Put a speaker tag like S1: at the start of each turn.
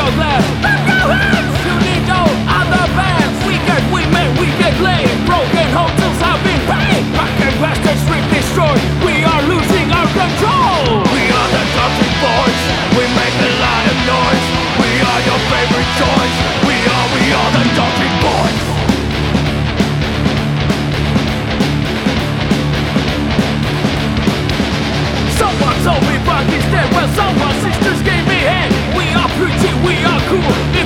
S1: your glass. Clap your hands! You need no other bands. We get women, we get laid. Broken hotels have been paid. Rock and glass the street destroyed. We are losing our control. We are the Toxic Boys. We make a lot of noise. We are your favorite choice. We are the Toxic Boys. Someone told me back instead. Well, someone's sisters gave me head. We are pretty, we are cool.